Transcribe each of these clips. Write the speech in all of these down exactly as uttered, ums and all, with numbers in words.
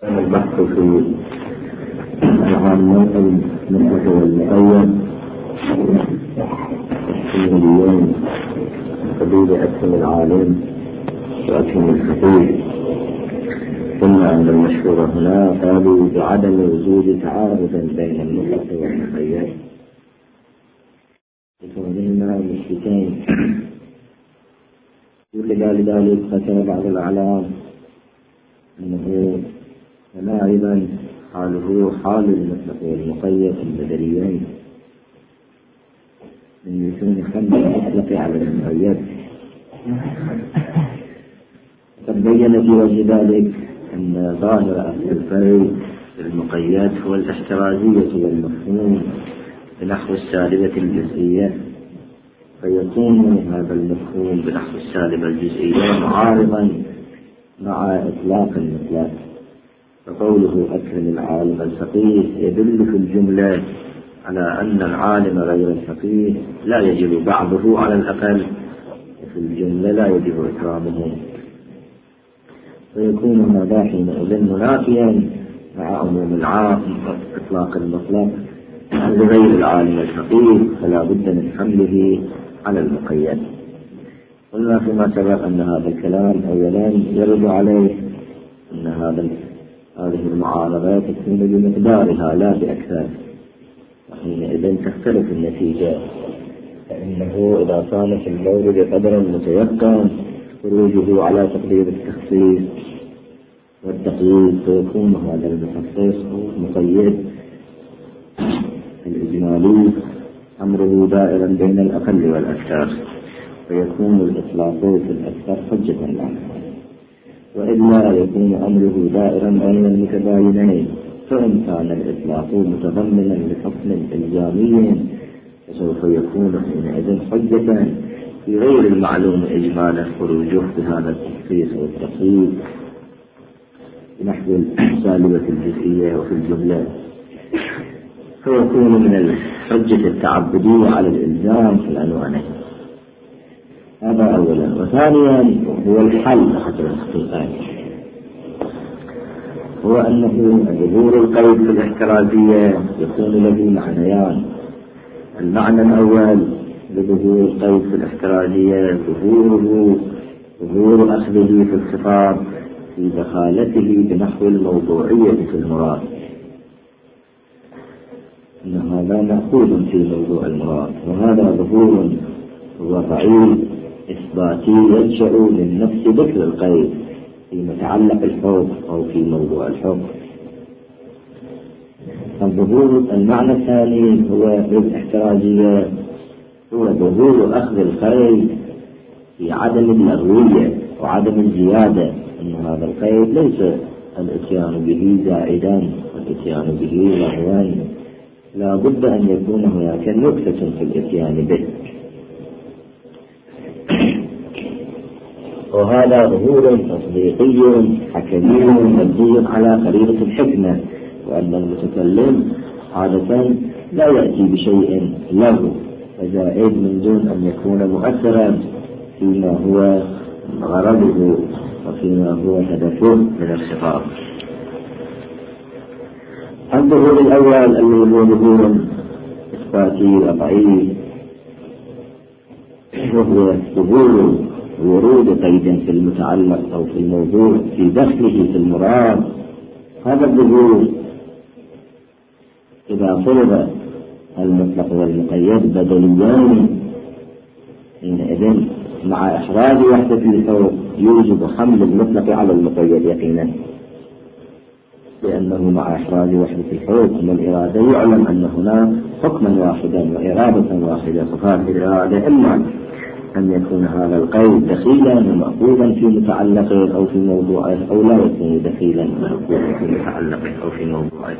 البحث في العامات المطلق والمقيد في اليوم حدود أكثر العالم وأكثر الفقيه. ثم أن المشهور هنا قالوا بعدم وجود تعارض بين المطلق والمقيد لكونهما مشركين. في خلال ذلك ذكر بعض الأعلام أنه غالبا حاله حال المطلق والمقيد البدريين من يكون حمل المطلق على المقيد. قد بين في وجه ذلك أن ظاهر الفرق المقيد هو الاحترازية والمفهوم بنحو السالبة الجزئية، فيكون هذا المفهوم بنحو السالبة الجزئية معارضا مع إطلاق المطلق. فقوله أكرم العالم الفقيه يدل في الجملة على أن العالم غير الفقيه لا يجب بعضه على الأقل، وفي الجملة لا يجب إكرامه، فيكون هذا حينئذ منافيا مع عموم العام إطلاق المطلق لغير العالم الفقيه، فلا بد من حمله على المقيد. قلنا فيما سبق أن هذا الكلام أولا يرد عليه أن هذا هذه المعارضة تكون بمقدارها لا بأكثر، وحينئذ تختلف النتيجة، فإنه إذا كان في المورد قدرا متيقن خروجه على تقدير التخصيص والتقييد، فيكون هذا المخصص مقيد الإجمالي أمره دائرا بين الأقل والأكثر، فيكون الإطلاق في الأكثر حجة له، وإلا يكون أمره دائرا بين المتباينين، فإن كان الإطلاق متضمنا لحكم إلزامي فسوف يكون حينئذ حجة في غير المعلوم إجمالا خروجه بهذا التخصيص والتقييد بنحو السالبة الجزئية وفي الجملة، فيكون من الحجة التعبدية على الإلزام في العنوانين. هذا أولا. وثانيا هو الحل حسب الحقيقة، هو أنه ظهور القيد في الاحترازية يكون له معنيان. المعنى الأول لظهور القيد في الاحترازية ظهوره ظهور أخذه في الخطاب في دخالته بنحو الموضوعية في المراد، إن هذا مأخوذ في موضوع المراد، وهذا ظهور وضعي إثباتي ينشأ من نفس ذكر القيد في متعلق الحكم أو في موضوع الحكم. الظهور المعنى الثاني هو بالاحترازية هو ظهور أخذ القيد في عدم اللغوية وعدم الزيادة، أن هذا القيد ليس الاتيان به زائدا والاتيان به لغوا، لا بد أن يكون هناك نكتة في الاتيان به، وهذا ظهور تصديقي حكمي مبني على طريقة الحكمة، وأن المتكلم عادة لا يأتي بشيء له فزائد من دون أن يكون مؤثرا فيما هو غرضه وفيما هو هدفه من الخطاب. الظهور الأول الذي هو ظهور إثباتي وضعي، وهو ظهور ورود قيد في المتعلق أو في الموضوع في دخله في المراد. هذا الظهور إذا فرض المطلق والمقيد بدليان حينئذ مع إحراز وحدة الفوق يوجب حمل المطلق على المقيد يقينا، لأنه مع إحراز وحدة الحكم والإرادة يعلم أن هنا حكما واحدا وإرادة واحدة، فهذه الإرادة إما أن يكون هذا القيد دخيلا ومأخوذا في متعلقه أو في موضوعه، أو لا يكون دخيلا ومأخوذا في متعلقه أو في موضوعه.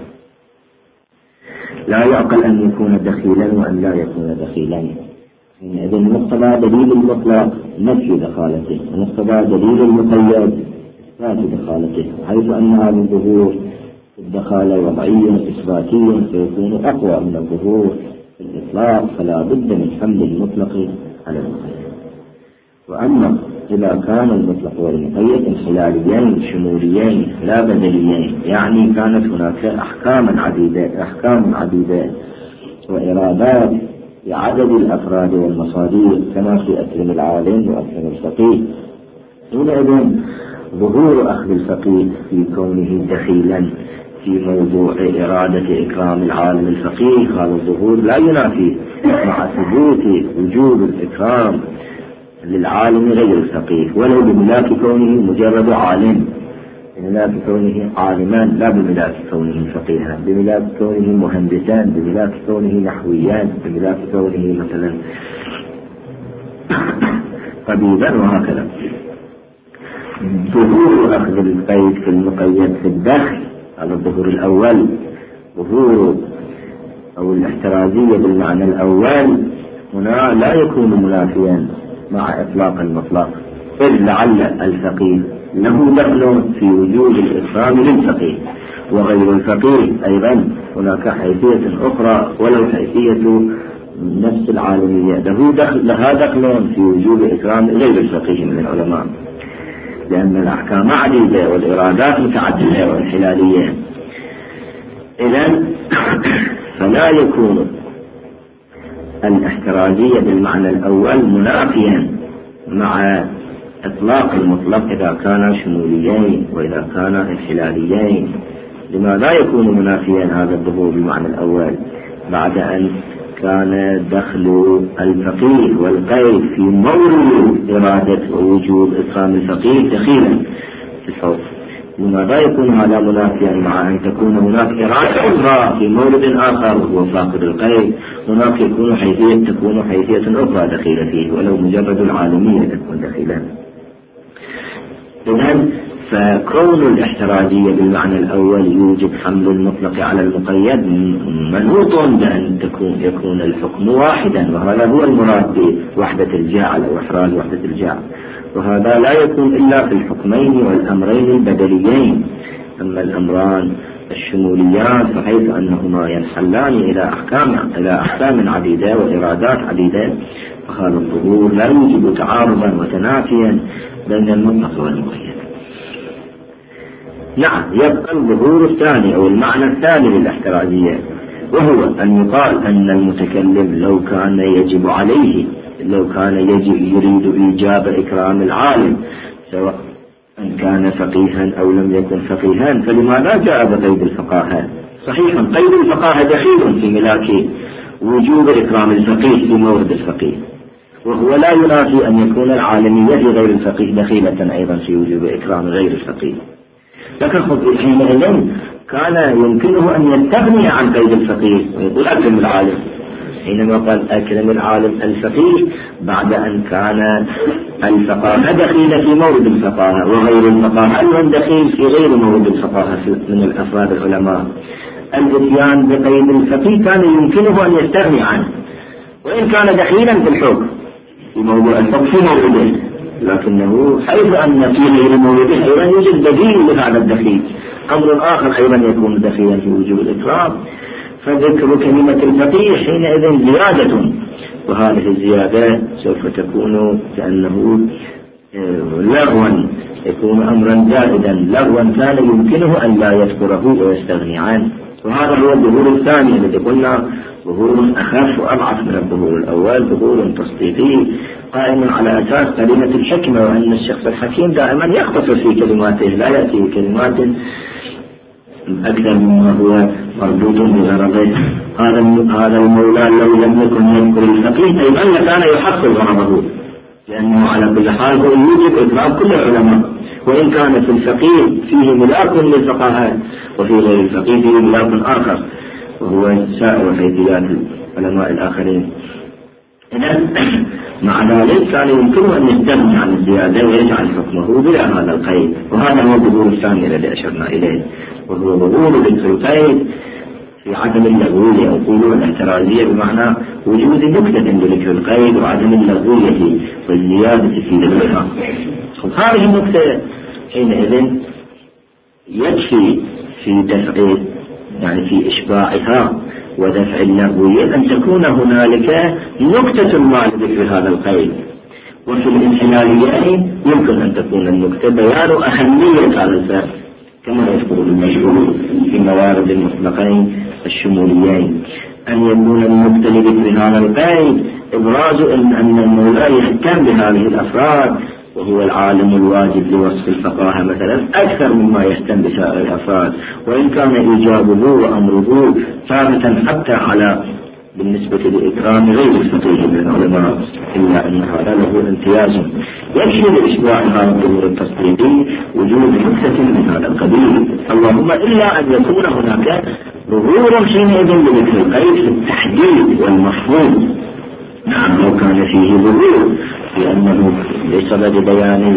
لا يعقل أن يكون دخيلا وأن لا يكون دخيلا. إذن مقتضى دليل المطلق نفي دخالته، ومقتضى دليل المقيد إثبات دخالته، حيث أن هذا الظهور الدخالة وضعية إثباتية فيكون أقوى من الظهور في الإطلاق، فلا بد من حمل المطلق على المقيد. وأما إذا كان المطلق والمقيد انحلاليين شموليين لا بدليين، يعني كانت هناك أحكاما عديدة أحكام عديدة وإرادات لعدد الأفراد والمصادر كما في أكرم العالم وأكرم الفقيه، حينئذ ظهور أخذ الفقيه في كونه دخيلا في موضوع إرادة إكرام العالم الفقيه، هذا الظهور لا ينافي مع ثبوت وجوب الإكرام للعالم غير الفقيه ولو بملاك كونه مجرد عالم، بملاك كونه عالمان لا بملاك كونه فقيها، بملاك كونه مهندسان، بملاك كونه نحويان، بملاك كونه مثلا طبيبا وهكذا. ظهور أخذ القيد في المقيد في الدخل هذا الظهور الأول، ظهور أو الاحترازية بالمعنى الأول هنا لا يكون منافيا مع إطلاق المطلق، إذ لعل الفقيه له دخل في وجوب الإكرام للفقيه وغير الفقيه أيضا هناك حيثية أخرى ولو حيثية نفس العالمية له دخل لها دخل في وجوب إكرام غير الفقيه من العلماء، لأن الأحكام عديدة والإرادات متعددة وانحلالية. إذن فلا يكون الاحترازية بالمعنى الأول منافيا مع إطلاق المطلق إذا كان شموليين وإذا كان انحلاليين. لماذا يكون منافيا هذا الظهور بالمعنى الأول بعد أن كان دخل الفقيه والقيد في مورد إرادة ووجوب إكرام الفقيه دخيلا في الحكم؟ لماذا يكون هذا منافيا مع أن تكون هناك إرادة أخرى في مورد آخر وهو فاقد القيد، هناك يكون حيثية تكون حيثية أخرى دخيلة فيه ولو مجرد العالمية تكون دخيلا. إذن فكون الاحترازية بالمعنى الأول يوجب حمل المطلق على المقيد منوط بأن تكون يكون الحكم واحدا، وهذا هو المراد بوحدة الجاعل أو إحراز وحدة الجاعل، وهذا لا يكون إلا في الحكمين والأمرين البدليين. أما الأمران الشموليان فحيث أنهما ينحلان إلى أحكام إلى أحكام عديدة وإرادات عديدة، فهذا الظهور لا يوجب تعارضا وتنافيا بين المطلق والمقيد. نعم، يبقى الظهور الثاني أو المعنى الثاني للاحترازية، وهو أن يقال أن المتكلم لو كان يجب عليه لو كان يجب يريد إيجاب إكرام العالم سواء أن كان فقيها أو لم يكن فقيها، فلماذا جاء بقيد الفقاهة؟ صحيح قيد الفقاهة دخيل في ملاك وجوب إكرام الفقيه في مورد الفقيه، وهو لا ينافي أن يكون العالمية غير الفقيه دخيلة أيضا في وجوب إكرام غير الفقيه. لكن حينئذ كان يمكنه أن يستغني عن قيد الفقيه ويقول أكرم العالم، حينما قال أكرم العالم الفقيه بعد أن كان الفقاهة دخيلة في مورد الفقاهة وغير الفقاهة أيضا دخيل في غير مورد الفقاهة من الأفراد العلماء. الاتيان بقيد الفقيه كان يمكنه أن يستغني عنه وإن كان دخيلا في الحكم في موضوع الفقه في مورده، لكنه حيث أن في غير مورده أيضا يوجد بديل لهذا الدخيل، أمر آخر أيضا يكون دخيلا في وجوب الإكرام، فذكر كلمة الفقيه حينئذ زيادة، وهذه الزيادة سوف تكون كأنه لغوا، يكون أمرا زائدا لغوا كان يمكنه أن لا يذكره ويستغني عنه. وهذا هو الظهور الثاني الذي قلنا ظهور أخف وأضعف من الظهور الأول، ظهور تصديقي قائم على أساس كلمة الحكمة، وأن الشخص الحكيم دائما يختصر في كلماته لا يأتي كلمات أكثر مما هو مربوط بغرضه. هذا هذا المولى لو لم يكن يذكر الفقيه أيضا لكان يحصل غرضه، لأنه على كل حال هو يوجب إكرام كل العلماء، وإن كان في الفقيه فيه ملاك للفقهاء وفي غير الفقيه فيه ملاك آخر وهو سائر حيثيات العلماء الآخرين. إذن مع ذلك كان يمكنه أن يستغني عن الزيادة ويجعل حكمه بلا هذا القيد، وهذا هو الظهور الثاني الذي أشرنا إليه، وهو ظهور ذكر القيد في عدم اللغوية أو قولوا الاحترازية بمعنى وجود نكتة بذكر القيد وعدم اللغوية والزيادة في ذكرها. هذه النكتة حينئذ يكفي في دفع يعني في إشباعها ودفع اللغوية أن تكون هنالك نكتة ما لذكر هذا القيد، وفي الانحلاليين يمكن أن تكون النكتة بيان أهمية هذا الفرق كما يذكر المشهور في موارد المطلقين الشموليين، أن يكون النكتة لذكر هذا القيد إبراز أن المولى يهتم بهذه الأفراد، وهو العالم الواجب لوصف الفقاهة مثلا أكثر مما يهتم بسائر الأفراد، وإن كان إيجابه وأمره ثابتا حتى على بالنسبة لإكرام غير الفقيه من العلماء، إلا أن هذا له امتياز يكفي لإشباع هذا الظهور التصديقي وجود نكتة من هذا القبيل، اللهم إلا أن يكون هناك ظهور حينئذ لذكر القيد في التحديد والمفهوم. نعم لو كان فيه ظهور لأنه بسبب بيان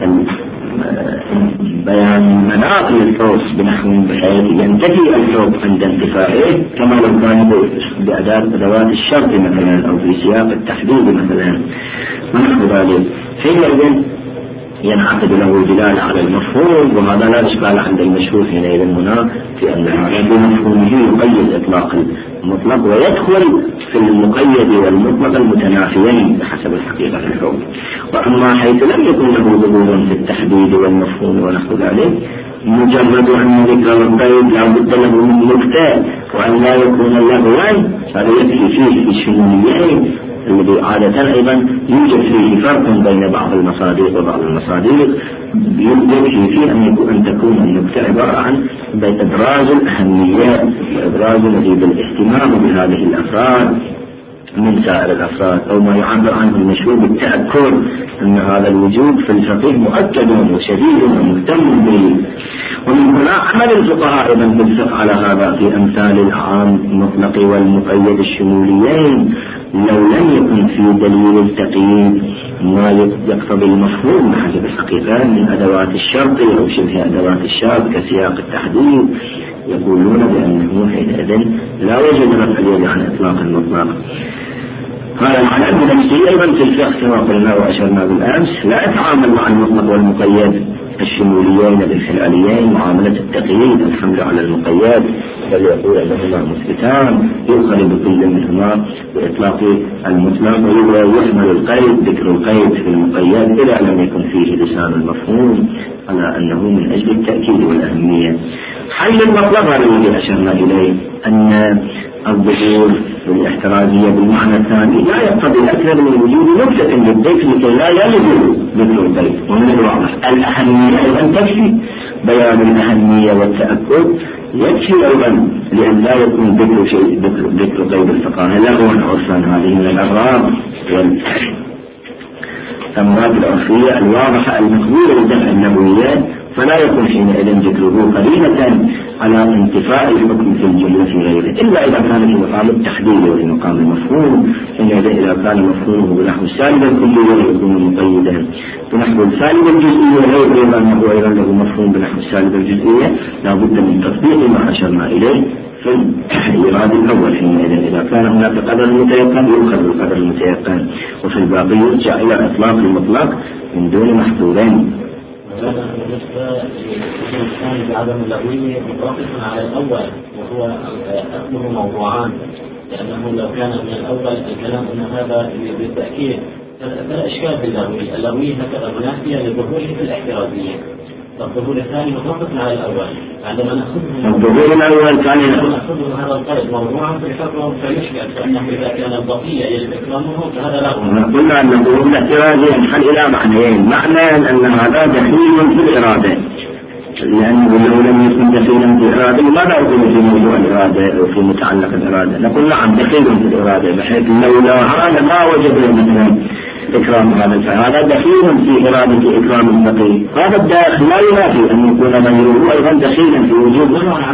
بيان مناط للصوت بنحو بحيث ينتفي الصوت عند انتفائه، كما لو كان بأدوات الشرط مثلا أو في سياق التحديد مثلا ونحو ذلك، حينئذ ينعقد له دلالة على المفهوم، وهذا لا إشكال عند المشهور حينئذ هنا في أن هذا بمفهومه يقيد إطلاق المطلق ويدخل في المقيد والمطلق المتنافيين بحسب الحقيقة في الحكم. وأما حيث لم يكن له ظهور في التحديد والمفهوم ونحو ذلك، مجرد أن ذكر القيد لا بد له من نكتة وأن لا يكون لغوا، هذا يكفي فيه في الشموليين الذي عادة أيضا يوجد فيه فرق بين بعض المصادق وبعض المصادق، يكفي فيه أن, أن تكون النكتة عبارة عن إبراز الأهمية وإبراز مزيد الاهتمام بهذه الأفراد من سائر الأفراد، أو ما يعبر عنه المشهور بالتأكد أن هذا الوجود في الفقيه مؤكد وشديد ومهتم به. ومن هنا عمل الفقهاء أيضا بالفقه على هذا في أمثال العام المطلق والمقيد الشموليين، لو لم يكن في دليل التقييد ما يقتضي المفهوم بحسب الحقيقة من أدوات الشرط أو شبه أدوات الشرط كسياق التحديد، يقولون بأنه حينئذ لا يوجد رفع اليد عن إطلاق المطلق. قال العلم بنفسه أيضا في الفقه كما قلنا وأشرنا بالأمس لا يتعامل مع المطلق والمقيد الشموليين الانحلاليين معاملة التقييد الحمل على المقيد، بل يقول أنهما مثبتان يؤخذ بكل منهما بإطلاق المطلق ويحمل القيد ذكر القيد في المقيد إذا لم يكن فيه لسان المفهوم على أنه من أجل التأكيد والأهمية. حل المطلق الذي أشرنا إليه أن الظهور والاحترازية بالمعنى الثاني لا يقتضي أكثر من وجود نكتة للذكر لكي لا يلزم ذكر القيد، ومن الواضح الأهمية أيضا تكفي، بيان الأهمية والتأكد يكفي أيضا لأن لا يكون ذكر شيء ذكر قيد الفقهاء لغوا عرفا. هذه من الأغراض والأمراض العرفية الواضحة المقبولة لدفع النبويات، فلا يكون حينئذ ذكره قرينة على انتفاء الحكم في الجملة في غيره، إلا إذا كان في مقام التحديد وفي مقام المفهوم، حينئذ إذا كان مفهومه بنحو السالب الكلي يكون مقيدا بنحو السالب الجزئية غير أنه أيضا له مفهوم بنحو السالب الجزئية، لا بد من تطبيق ما أشرنا إليه في الإيراد الأول. حينئذ إذا كان هناك قدر متيقن يؤخذ بالقدر المتيقن، وفي الباقي يرجع إلى إطلاق المطلق من دون محظورين. هذا بالنسبة للإنسان بعدم اللغوية متوقف على الأول وهو أصله موضوعان، لأنه لو كان من الأول الكلام أن هذا بالتأكيد فلا إشكال باللغوية، اللغوية هكذا منافية لظهوره في الاحترازية، فالظهور الثاني متوقف على الأول. عندما نأخذه الظهور الأول كان نأخذه هذا القيد موضوعا في حكمه فيشكل، فإنه إذا كان البقية يجب إكرامه فهذا له. قلنا أن الظهور الاحترازي ينحل إلى معنيين، معنى أن هذا دخيل في الإرادة، لأنه لو لم يكن دخيلا في الإرادة ماذا يكون في موضوع الإرادة وفي متعلق الإرادة؟ نقول نعم دخيل في الإرادة، بحيث لولا هذا ما وجد مثلا إكرام هذا الفعل، هذا دخيل في إرادة إكرام الفقيه، هذا الداخل لا ينافي أن يكون غيره أيضا دخيلا في وجود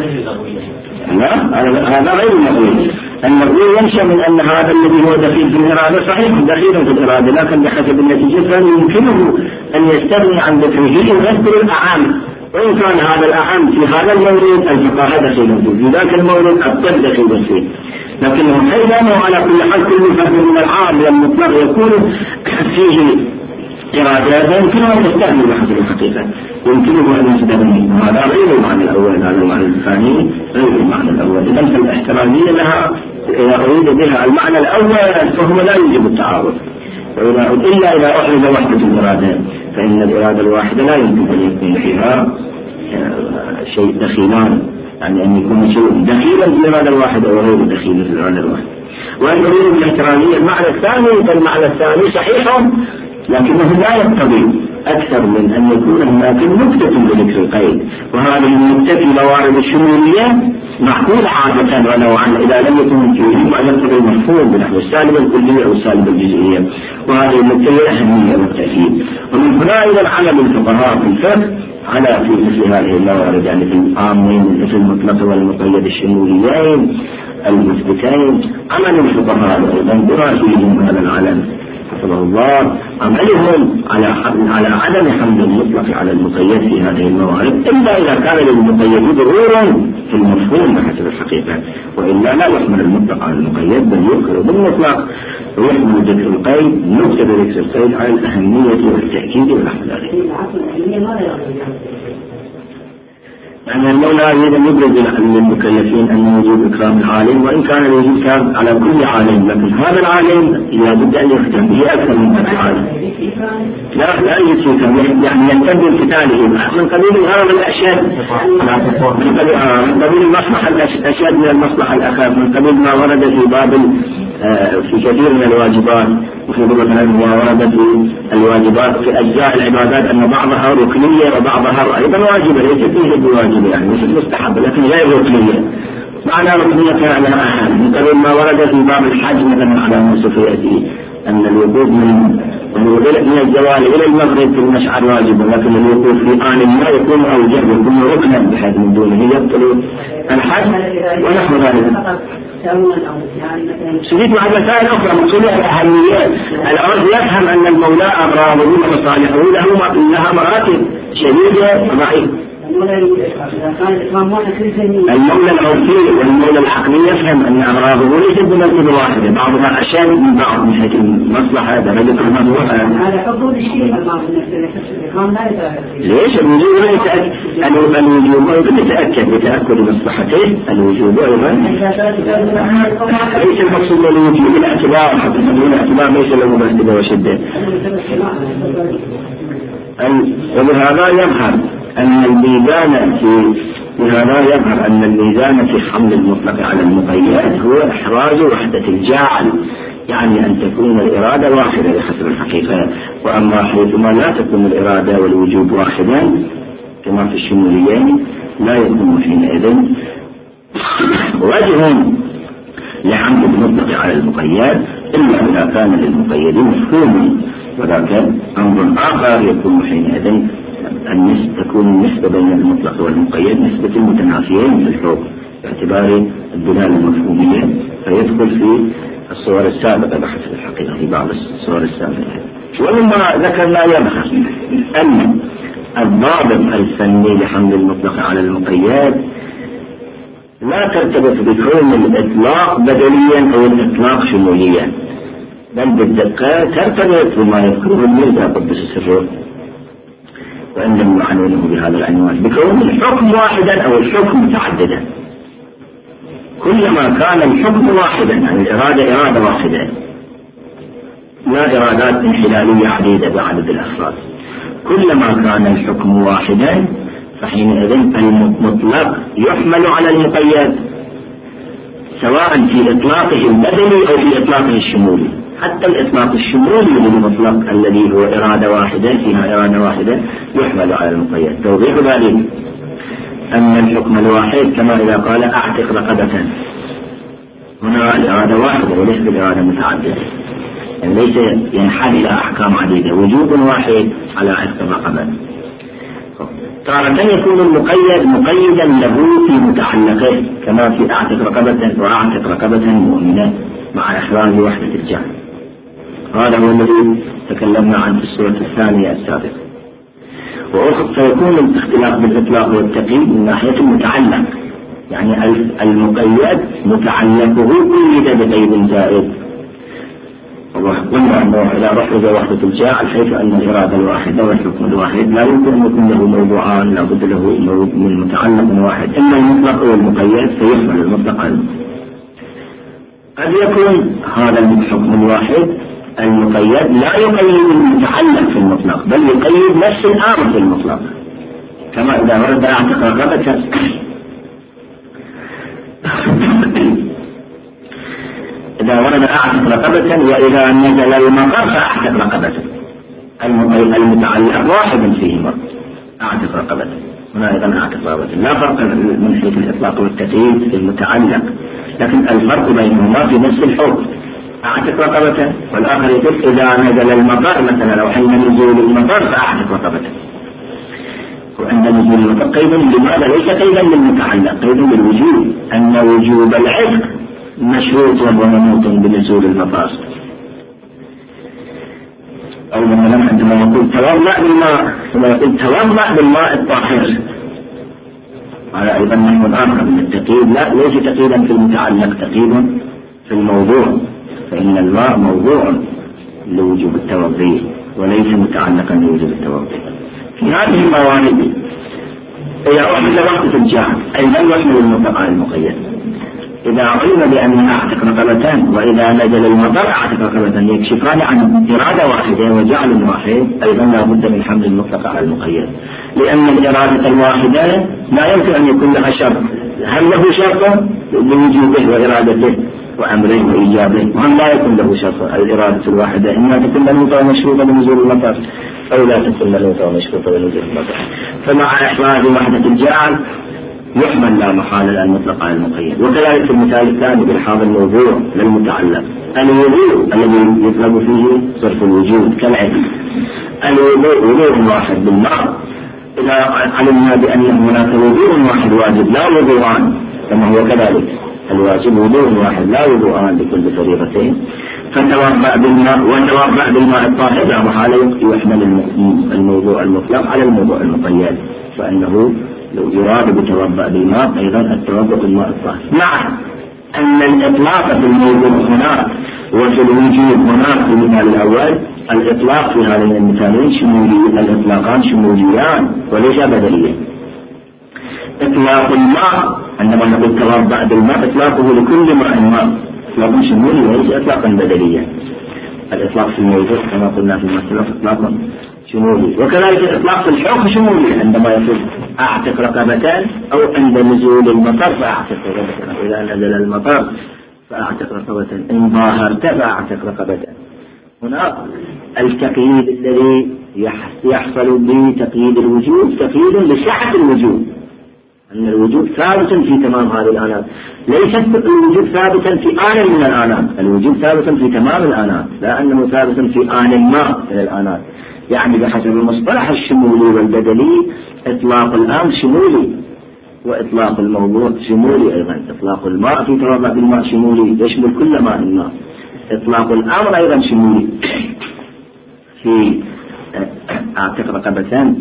لا، هذا غير المقبول. المقبول ينشأ من أن هذا الذي هو دخيل في الإرادة صحيح دخيل في الإرادة، لكن بحسب النتيجة يمكنه أن يستغني عن ذكره ويذكر الأعام، وإن كان هذا الأعام في هذا المورد الفقهاء دخيل فيه، في ذاك المورد الطب دخيل فيه، لكنه حينما على كل حال كل فرد من العام والمطلق يكون فيه إرادة يمكنه أن يستغني بحسب الحقيقة، يمكنه أن يستغني، هذا غير المعنى الأول، هذا المعنى الثاني غير المعنى الأول. إذن فالاحترازية لها إذا أريد بها المعنى الأول فهو لا يوجب التعارض، وإذا إلا إذا أحرز وحدة الإرادة، فإن الإرادة الواحدة لا يمكن أن يكون فيها شيء دخيلان، يعني أن يكون شيء دخيلا في الإرادة الواحدة وغير دخيل في الإرادة الواحدة. والحلول الاحترامية المعنى الثاني، فالمعنى الثاني صحيح لكنه لا يقتضي أكثر من أن يكون هناك نكتة بذكر القيد، وهذه النكتة في موارد الشمولية معقولة عادة ونوعا إذا لم يكن فيه ما يقتضي المفهوم بنحو السالب الكلية أو السالب الجزئية، وهذه النكتة هي الأهمية والتأكيد. ومن هنا إلى عمل الفقهاء في الفقه على في مثل هذه الموارد، يعني في العامين مثل المطلق والمقيد الشموليين المثبتين، عمل الفقهاء أيضا بما فيهم هذا العلم حفظه الله، عملهم على على عدم حمل المطلق على المقيد في هذه الموارد، إلا إذا كان للمقيد ظهور في المفهوم بحسب الحقيقة، وإلا لا يحمل المطلق على المقيد بل يذكر بالمطلق ويحمل ذكر القيد نكتب ذكر القيد على الأهمية والتأكيد ونحو ذلك. يعني المولى يريد أن يبرز للمكلفين أن يوجب إكرام العالم، وإن كان الوجوب كان على كل عالم، لكن هذا العالم لابد أن يختم به أكثر من هذا العالم. لا لا يجب يعني ينتبه لقتاله من قبيل هذا الأشد، من قبيل المصلحة الأشد من المصلحة الأخف، من قبيل ما ورد في باب في كثير من الواجبات، وفي مثلا ما ورد في الواجبات في أجزاء العبادات أن بعضها ركنية وبعضها أيضا واجبة، ليس فيه بواجبة يعني مش مستحب لكن غير ركنية. معنى ركنية على أحد من قبيل ما ورد في باب الحج مثلا على نصف يأتي أن الوقوف من من الزوال إلى المغرب في المشعر واجب، لكن الوقوف في آن ما يكون أوجب يكون ركنا بحيث من دونه يبطل الحج ونحو ذلك. سجيت مع مسائل أخرى من كل الأهميات. العرض يفهم أن المولى أمراضه ومصالحه له لها مراتب شديدة ضعيفة. المولى العرفي والمولى العقلي يفهم أن أمراضه ليست بمرتبة واحدة، بعضها أشد من بعض من حيث المصلحة درجة المصلحة. هذا حدود الشيء ليش الوجوب لا يتأكد؟ الوجوب يتأكد بتأكد مصلحته الوجوب أيضا ليس المقصود من الوجوب الاعتبار، حتى الاعتبار ليس له مرتبة وشدة. ولهذا يظهر أن الميزان في لهذا يظهر أن الميزان في حمل المطلق على المقيد هو إحراز وحدة الجاعل، يعني أن تكون الإرادة واحدة بحسب الحقيقة. وأما حيثما لا تكون الإرادة والوجود واحدا كما في الشموليين لا يكون حينئذ وجه لحمل المطلق على المقيد إلا إذا كان للمقيد مفهوم، وذاك أمر آخر يكون حينئذ أن تكون النسبة بين المطلق والمقيد نسبة المتنافيين في الحكم باعتبار الدلالة المفهومية، فيدخل في الصور السابقة بحسب الحقيقة في بعض الصور السابقة. ومما ذكرنا يظهر أن الضابط الفني لحمل المطلق على المقيد لا ترتبط بكون الإطلاق بدليا أو الإطلاق شموليا، بل بالدقة ترتبط بما يذكره الميزة قدس سره وإن لم يعنونه بهذا العنوان بكون الحكم واحدا أو الحكم متعددا. كلما كان الحكم واحدا يعني الإرادة إرادة واحدة لا إرادات انحلالية عديدة بعدد الأفراد، كلما كان الحكم واحدا فحينئذ المطلق يحمل على المقيد سواء في إطلاقه البدني أو في إطلاقه الشمولي. حتى الإطلاق الشمولي للمطلق الذي هو إرادة واحدة فيها إرادة واحدة يحمل على المقيد. توضيح ذلك أن الحكم الواحد كما إذا قال أعتق رقبة، هنا الإرادة واحدة وليس الإرادة متعددة، يعني ليس ينحل إلى أحكام عديدة، وجوب واحد على عتق الرقبة. تارة يكون المقيد مقيدا له في متعلقه كما في أعتق رقبة وأعتق رقبة مؤمنة مع إخراج وحدة الجهل. هذا هو الذي تكلمنا عنه في السورة الثانية السابقة. فيكون الاختلاف بالإطلاق والتقييد من ناحية المتعلق، يعني المقيد متعلقه قيد بقيد زائد. قلنا أنه إذا رحل وحدة الجاعل حيث أن الإرادة الواحدة والحكم الواحد لا يمكن أن يكون له موضوعان، لا بد له من متعلق واحد، إما المطلق أو المقيد فيحمل المطلق على المقيد. قد يكون هذا الحكم الواحد المقيد لا يقيد المتعلق في المطلق، بل يقيد نفس الآمر في المطلق، كما إذا ورد أعتق رقبة إذا ورد أعتق رقبة وإذا نزل المطر فأعتق رقبة. المتعلق واحد فيهما، أعتق رقبة، هنا أيضا أعتق رقبة، لا فرق من حيث الإطلاق والتقييد في المتعلق، لكن الفرق بينهما في نفس الحكم. أعتق رقبة والآخر يقول إذا نزل المطر مثلا أو حين نزول المطر فأعتق رقبة. وعند نزول المطر قيد لماذا؟ ليس قيدا للمتعلق، قيد للوجوب، أن وجوب العتق مشروط ومنوط بنزول المطر. أو مثلا عندما يقول توضأ بالماء ثم يقول توضأ بالماء الطاهر، هذا أيضا نحو آخر من التقييد، لا ليس تقييدا في المتعلق، تقييد في الموضوع، فإن الماء موضوع لوجوب التوضئ وليس متعلقا لوجوب التوضئ. في هذه الموارد إذا أحمل وقت الجهل أيضا يحمل المطلق على المقيد. إذا علم بأن أعتق رقبتان وإذا نزل المطر أعتق رقبتان يكشفان عن إرادة واحدة وجعل واحد، أيضا لا بد من حمل المطلق على المقيد، لأن الإرادة الواحدة لا يمكن أن يكون لها شرط. هل له شرط لوجوبه وإرادته وأمره وإيجابه؟ وهم لا يكون له شرط. الإرادة الواحدة إما تكون له مشروطة بنزول المطر أو لا تكون له مشروطة بنزول المطر. فمع إحراز وحدة الجعل يحمل لا محالة المطلق على المقيد. وكذلك المثال الثاني بالحاضر الموضوع للمتعلق، الوضوء الذي يطلب فيه صرف الوجود كالعلم. الوضوء وضوء واحد بالماء، إذا علمنا بأن هناك وضوء واحد واجب لا وضوءان، كما هو كذلك الواجب وضوء واحد لا وضوءان لكل فريضتين، فتوضأ بالماء وتوضأ بالماء الطاهر لا محالة يحمل الموضوع المطلق على الموضوع المقيد، فإنه لو يراد بتوضأ بالماء أيضا التوضأ بالماء الطاهر، مع أن الإطلاق في الموضوع هناك وفي الوجود هناك في المثال الأول. الإطلاق في هذين المثالين شمولي، الإطلاقان شموليان وليس بدليا. إطلاق الماء عندما نقول توضأ بالماء إطلاقه لكل ماء ماء، إطلاق شمولي وليس إطلاقا بدليا. الإطلاق في الموضوع كما قلنا في المثل إطلاق شمولي، وكذلك الإطلاق في الحكم شمولي، عندما يقول أعتق رقبتان أو عند نزول المطر فأعتق رقبتان، إذا نزل المطر فأعتق رقبتان، إن ظاهرت فأعتق رقبتان. هنا التقييد الذي يحصل بتقييد الوجود تقييد لصحة الوجود، أن الوجود ثابت في تمام هذه الآنات، ليس الوجود ثابتا في آن من الآنات، الوجود ثابت في تمام الآنات، لا أنه ثابت في آن ما من الآنات. يعني بحسب المصطلح الشمولي والبدلي إطلاق الآن شمولي، وإطلاق الموضوع شمولي أيضا. إطلاق الماء في توضأ بالماء شمولي يشمل كل ماء الماء، إطلاق الأمر أيضا شمولي في أعتق رقبتان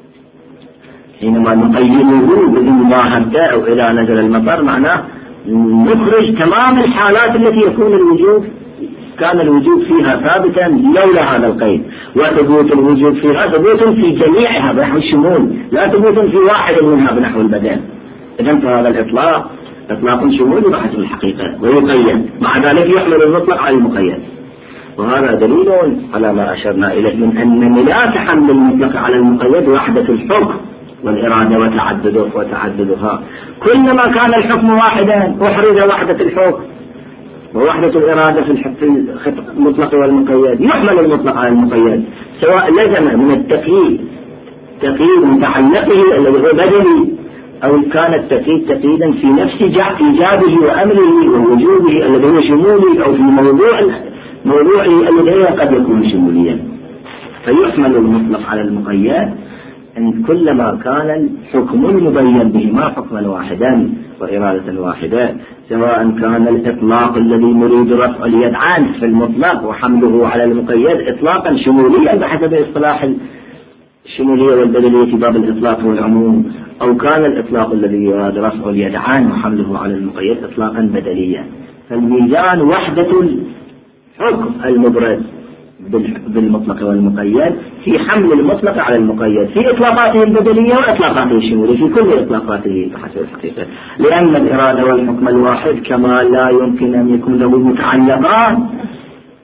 حينما نقيده بإن ظاهرته أو إذا نزل المطر، معناه نخرج تمام الحالات التي يكون الوجود كان الوجود فيها ثابتا لولا هذا القيد، وثبوت الوجود فيها ثبوت في جميعها بنحو الشمول، لا ثبوت في واحد منها بنحو البدن. إذن فهذا الإطلاق إطلاق شمولي بحسب الحقيقة ويقيد، مع ذلك يحمل المطلق على المقيد. وهذا دليل على ما أشرنا إليه من أن لا تحمل المطلق على المقيد وحدة الحكم والإرادة وتعدده وتعددها. كلما كان الحكم واحدا أحرز وحدة الحكم ووحدة الإرادة في المطلق والمقيد، يحمل المطلق على المقيد، سواء لزم من التقييد تقييد متعلقه الذي هو بدلي، أو كان التقييد تقييدا في نفس إيجابه وأمره ووجوبه الذي هو شمولي، أو في موضوع موضوعه الذي قد يكون شموليا. فيحمل المطلق على المقيد أن كلما كان الحكم المبين به ما حكما واحدا وإرادة واحدة، سواء كان الإطلاق الذي نريد رفع اليد عنه في المطلق وحمله على المقيد إطلاقا شموليا بحسب اصطلاح الشمولية والبدلية في باب الإطلاق والعموم، أو كان الإطلاق الذي يراد رفع اليد عنه وحمله على المقيد إطلاقا بدليا. فالميزان وحدة الحكم المبرز بالمطلق والمقيد في حمل المطلق على المقيد في إطلاقاته البدلية وإطلاقاته الشمولية في كل إطلاقاته بحسب الحقيقة، لأن الإرادة والحكم الواحد كما لا يمكن أن يكون له متعلقان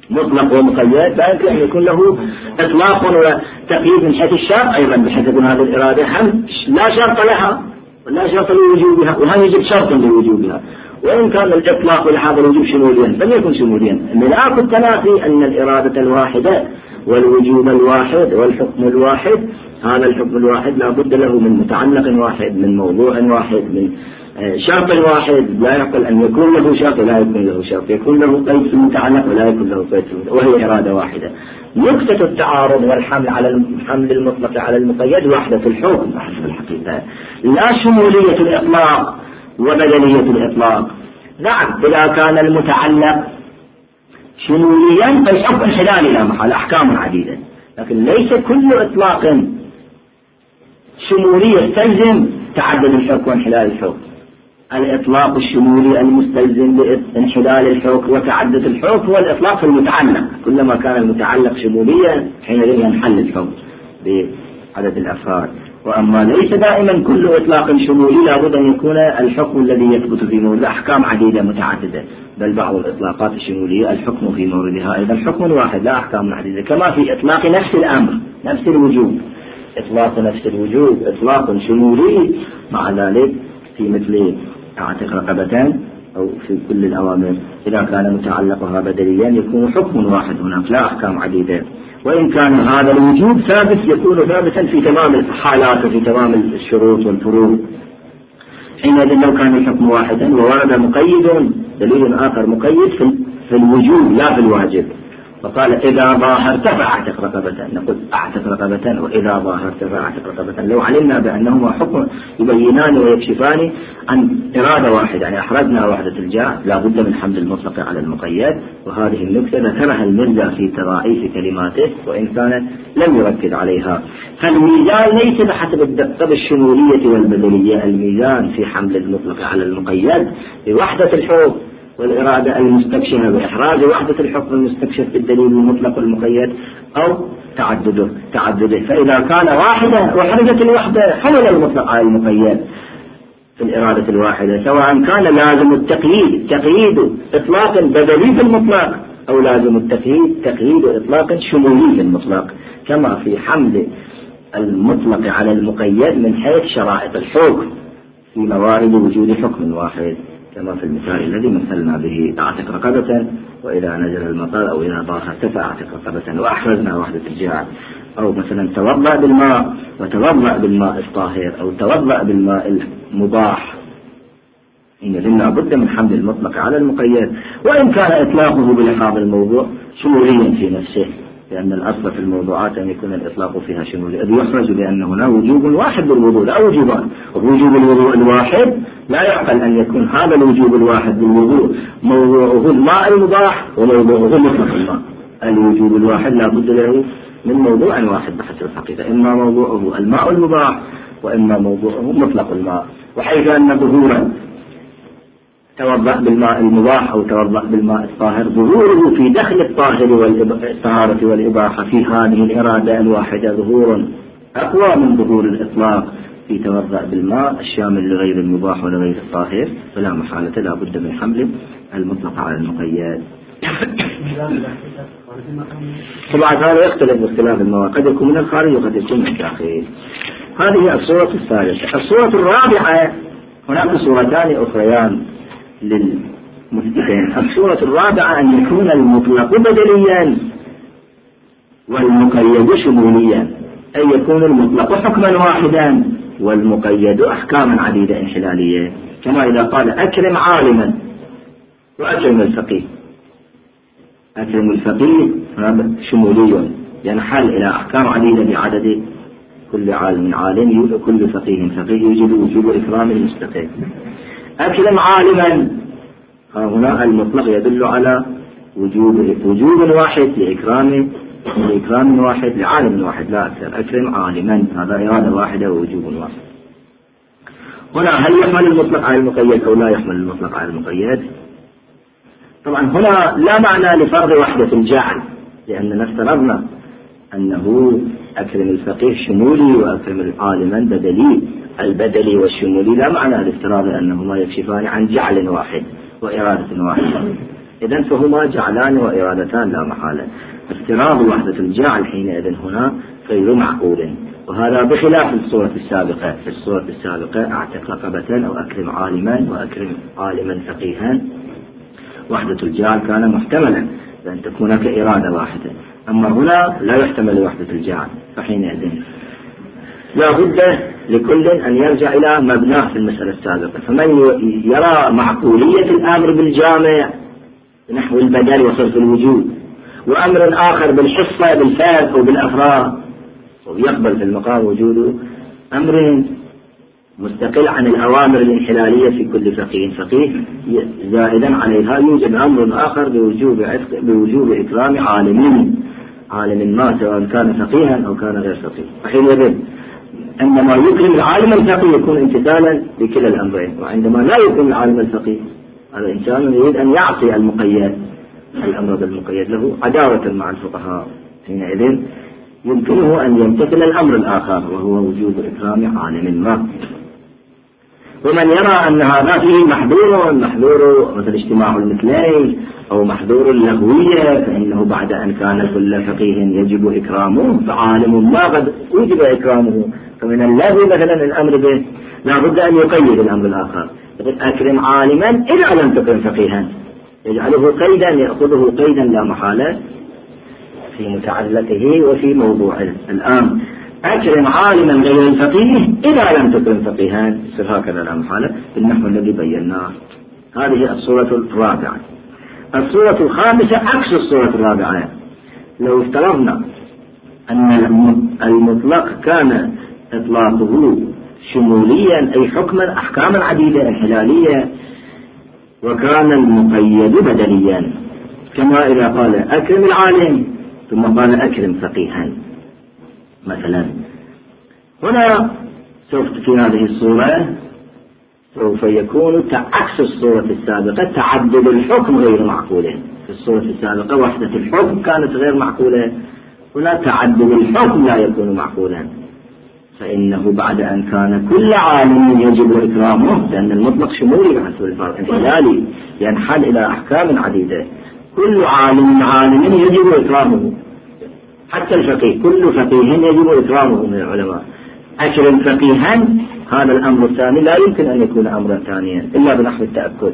مطلق ومقيد لا يمكن أن يكون له إطلاق وتقييد من حيث الشرط أيضا، بحيث أن هذه الإرادة لا شرط لها ولا شرط لوجوبها، وهل يجب شرط لوجوبها. وإن كان الإطلاق لهذا الوجوب شموليا فليكن شموليا. ملاك التنافي أن الإرادة الواحدة والوجوب الواحد والحكم الواحد، هذا الحكم الواحد لا بد له من متعلق واحد، من موضوع واحد، من شرط واحد. لا يقل أن يكون له شرط ولا يكون له شرط، يكون له قيد في المتعلق ولا يكون له قيد في المتعلق، وهي إرادة واحدة. نقطة التعارض والحمل على الحمل المطلق على المقيد وحدة الحكم حسب الحقيقة، لا شمولية الإطلاق وبدلية الإطلاق. نعم إذا كان المتعلق شموليا فالحكم انحلالي لا محال، أحكام عديدة، لكن ليس كل إطلاق شمولي يستلزم تعدد الحكم وانحلال الحكم. الإطلاق الشمولي المستلزم لانحلال الحكم وتعدد الحكم هو الإطلاق المتعلق، كلما كان المتعلق شموليا حينئذ ينحل الحكم بعدد الأفراد. وأما ليس دائما كل إطلاق شمولي لابد أن يكون الحكم الذي يثبت في مورد أحكام عديدة متعددة، بل بعض الإطلاقات الشمولية الحكم في موردها أيضا حكم واحد لا أحكام عديدة، كما في إطلاق نفس الأمر نفس الوجوب. إطلاق نفس الوجوب إطلاق شمولي، مع ذلك في مثل اعتق رقبتان أو في كل الأوامر إذا كان متعلقها بدليا يكون حكم واحد هناك لا أحكام عديدة. وإن كان هذا الوجوب ثابت يكون ثابتا في تمام الحالات وفي تمام الشروط والفروض. حينئذ لو كان الحكم واحدا وورد مقيد دليل آخر مقيد في الوجوب لا في الواجب، فقال إذا ظاهرت فأعتق رقبة، نقول أعتق رقبة وإذا ظاهرت فأعتق رقبة. لو علمنا بأنهما حكم يبينان ويكشفان عن إرادة واحدة، يعني أحرزنا وحدة الجاء لا بد من حمل المطلق على المقيد. وهذه النكتة ذكرها المرزا في تضاعيف كلماته وإن كان لم يركز عليها. فالميزان ليس بحسب الدقة بالشمولية والبدلية، الميزان في حمل المطلق على المقيد بوحدة الحكم والإرادة المستكشفة بإحراز وحدة الحكم المستكشف بالدليل المطلق والمقيد أو تعدده تعدده فإذا كان واحدة وحرزت الوحدة حمل المطلق على المقيد في الإرادة الواحدة، سواء كان لازم التقييد تقييد إطلاق بدلي في المطلق أو لازم التقييد تقييد إطلاق شمولي في المطلق، كما في حمل المطلق على المقيد من حيث شرائط الحكم في موارد وجود حكم واحد، كما في المثال الذي مثلنا به أعتق رقبة وإذا نزل المطر أو إذا ظاهرت فأعتق رقبة وأحرزنا وحدة الجاع، أو مثلا توضأ بالماء وتوضأ بالماء الطاهر أو توضأ بالماء المباح. إن لا بد من حمل المطلق على المقيد، وإن كان إطلاقه بلحاظ الموضوع شموليا في نفسه، لأن الأصل في الموضوعات أن يكون الإطلاق فيها شمولي، إذ يخرج بأن هنا وجوب واحد بالوضوء لا وجوبان، ووجوب الوضوء الواحد لا يعقل أن يكون هذا الوجوب الواحد بالوضوء موضوعه الماء المباح وموضوعه مطلق الماء. الوجوب الواحد لا بد له من موضوع واحد بحسب الحقيقة، إما موضوعه الماء المباح وإما موضوعه مطلق الماء. وحيث أن ظهورا توضأ بالماء المباح أو توضأ بالماء الطاهر ظهوره في دخل الطاهر والطهارة والإباحة في هذه الإرادة الواحدة ظهور أقوى من ظهور الإطلاق في توضأ بالماء الشامل لغير المباح ولغير الطاهر، فلا محالة لا بد من حمل المطلق على المقيد. طبعا هذا يختلف باختلاف المواقع، قد يكون من الخارج وقد يكون من الداخل. هذه الصورة الثالثة. الصورة الرابعة هناك صورتان أخريان للمثبتين. الصورة الرابعة أن يكون المطلق بدليا والمقيد شموليا، أي يكون المطلق حكما واحدا والمقيد أحكاما عديدة انحلالية، كما إذا قال أكرم عالما وأكرم الفقيه. أكرم الفقيه هذا شمولي ينحل إلى أحكام عديدة بعدد كل عالم عالم كل فقيه فقيه يوجب وجوب إكرام المستقيم. أكرم عالما هنا المطلق يدل على وجوب وجوب واحد لإكرام لإكرام واحد لعالم واحد لا أكثر. أكرم عالما هذا إرادة واحدة ووجوب واحد. هنا هل يحمل المطلق على المقيد أو لا يحمل المطلق على المقيد؟ طبعا هنا لا معنى لفرض وحدة الجعل، لأننا افترضنا أنه أكرم الفقيه شمولي وأكرم العالما بدلي. البدلي والشمولي لا معنى لافتراض أنهما يكشفان عن جعل واحد وإرادة واحدة. إذن فهما جعلان وإرادتان لا محالة. افتراض وحدة الجعل حينئذ هنا غير معقول، وهذا بخلاف الصورة السابقة. في الصورة السابقة أعتق رقبة أو أكرم عالما وأكرم عالما فقيها، وحدة الجعل كان محتملا بأن تكون كإرادة واحدة، أما هنا لا يحتمل وحدة الجعل، فحينئذ لا بد لكل أن يرجع إلى مبناه في المسألة السابقة. فمن يرى معقولية الأمر بالجامع نحو البدل وصرف الوجود، وأمر آخر بالحصة بالفرد أو بالأفراد، ويقبل في المقام وجود أمر مستقل عن الأوامر الانحلالية في كل فقيه فقيه زائدا عليها يوجد أمر آخر بوجوب بوجوب إكرام عالم عالم ما، سواء كان فقيها أو كان غير فقيه. فحينئذ عندما يكرم العالم الفقيه يكون امتثالا لكلا الأمرين، وعندما لا يكرم العالم الفقيه هذا إنسان يريد أن يعطي المقيد الأمر بالمقيد له عداوة مع الفقهاء، حينئذ يمكنه أن يمتثل الأمر الآخر وهو وجوب إكرام عالم ما. ومن يرى أن هذا فيه محظور محظور مثل اجتماع المثلين أو محظور اللغوية، فإنه بعد أن كان كل فقيه يجب إكرامه فعالم ما قد وجب إكرامه، فمن اللغو مثلا الأمر به لا بد أن يقيد الأمر الآخر، يقول أكرم عالما إذا لم تكن فقيها، يجعله قيدا يأخذه قيدا لا محالة في متعلقه وفي موضوعه. الآن أكرم عالما غير الفقيه إذا لم تكن فقيها، يصير هكذا لا محالة بالنحو الذي بيناه. هذه الصورة الرابعة. الصورة الخامسة عكس الصورة الرابعة. لو افترضنا أن المطلق كان إطلاقه شموليا أي حكما أحكاما عديدة انحلالية، وكان المقيد بدليا، كما إذا قال أكرم العالم ثم قال أكرم فقيها مثلا، هنا سوف في هذه الصورة سوف يكون عكس الصورة السابقة، تعدد الحكم غير معقول. في الصورة السابقة وحدة الحكم كانت غير معقولة، هنا تعدد الحكم لا يكون معقولا، فإنه بعد أن كان كل عالم يجب إكرامه، لأن المطلق شمولي بحسب الفرق انحلالي ينحل إلى أحكام عديدة، كل عالم عالم يجب إكرامه، حتى الفقيه كل فقيه يجب إكرامه من العلماء. أكرم فقيها هذا الأمر الثاني لا يمكن أن يكون أمرا ثانيا إلا بنحو التأكد.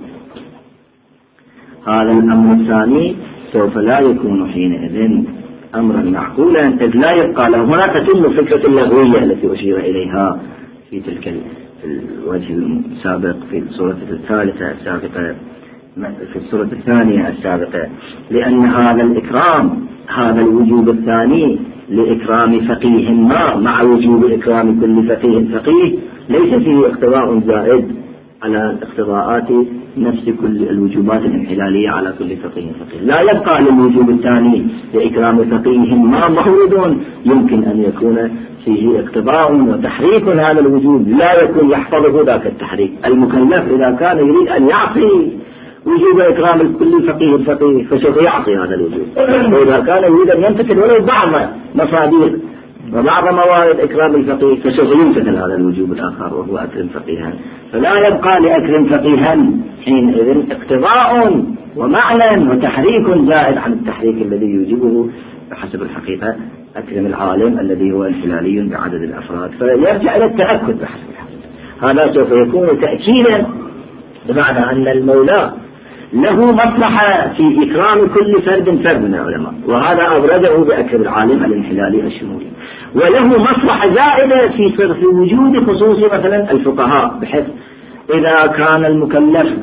هذا الأمر الثاني سوف لا يكون حينئذ أمرا معقولا، إذ لا يبقى له. هنا تتم فكرة اللغوية التي أشير إليها في تلك الوجه السابق في الصورة الثالثة السابقة في الصورة الثانية السابقة، لأن هذا الإكرام هذا الوجوب الثاني لإكرام فقيه ما مع وجوب إكرام كل فقيه فقيه ليس فيه اقتضاء زائد على اقتضاءات نفس كل الوجوبات الانحلالية على كل فقيه فقيه. لا يبقى للوجوب الثاني لإكرام فقيه ما مفروض يمكن أن يكون فيه اقتضاء وتحريك هذا الوجوب لا يكون يحفظه ذاك التحريك. المكلف إذا كان يريد أن يعطي وجوب إكرام الكل فقيه الفقيه فسوف يعطي هذا الوجوب، وإذا كان يريد أن يمتثل ولو بعض مصادر وبعض موارد إكرام الفقيه فسوف يمتثل هذا الوجوب الآخر وهو أكرم فقيها. فلا يبقى لأكرم فقيها حينئذ اقتضاء ومعنى وتحريك زائد عن التحريك الذي يوجبه بحسب الحقيقة أكرم العالم الذي هو انحلالي بعدد الأفراد، فيرجع إلى التأكد بحسب الحقيقة. هذا سوف يكون تأكيدا بمعنى أن المولى له مصلحة في إكرام كل فرد فرد من العلماء، وهذا أبرزه بأكرم العالم الانحلالي الشمولي، وله مصلحة زائدة في صرف وجود خصوصي مثلا الفقهاء، بحيث إذا كان المكلف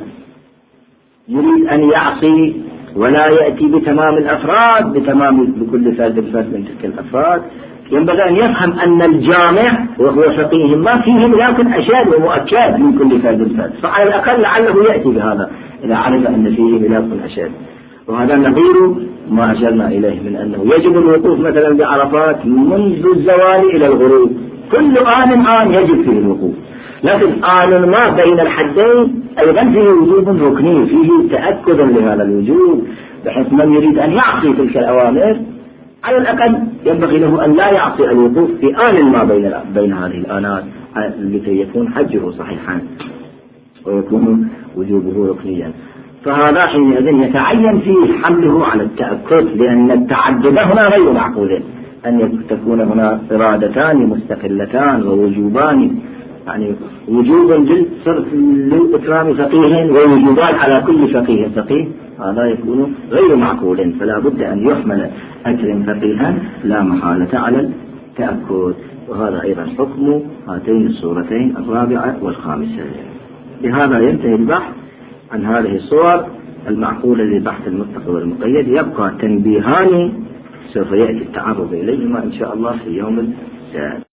يريد أن يعصي ولا يأتي بتمام الأفراد بتمام بكل فرد فرد من تلك الأفراد، ينبغي أن يفهم أن الجامع وهو فقيه ما فيه ملاك أشد ومؤكد من كل فرد فرد، فعلى الأقل لعله يأتي بهذا إذا عرف أن فيه ملاك أشد. وهذا نظير ما أشرنا إليه من أنه يجب الوقوف مثلا بعرفات منذ الزوال إلى الغروب، كل آن آن يجب فيه الوقوف، لكن آن ما بين الحدين أيضا فيه وجوب ركني فيه تأكد لهذا الوجوب، بحيث من يريد أن يعصي تلك الأوامر على الأقل ينبغي له أن لا يعصي الوقوف في آن ما بين بين هذه الآنات لكي يكون حجه صحيحا ويكون وجوبه ركنيا. فهذا حينئذ يتعين فيه حمله على التأكد، لأن التعدد هنا غير معقول، أن تكون هنا إرادتان مستقلتان ووجوبان، يعني وجوب لإكرام فقيه ووجوبان على كل فقيه فقيه، هذا يكون غير معقول، فلا بد أن يحمل أكرم فقيها لا محالة على التأكد. وهذا أيضا حكم هاتين الصورتين الرابعة والخامسة. بهذا ينتهي البحث عن هذه الصور المعقولة لبحث المطلق والمقيد. يبقى تنبيهان سوف يأتي التعرض إليهما إن شاء الله في يوم السابع.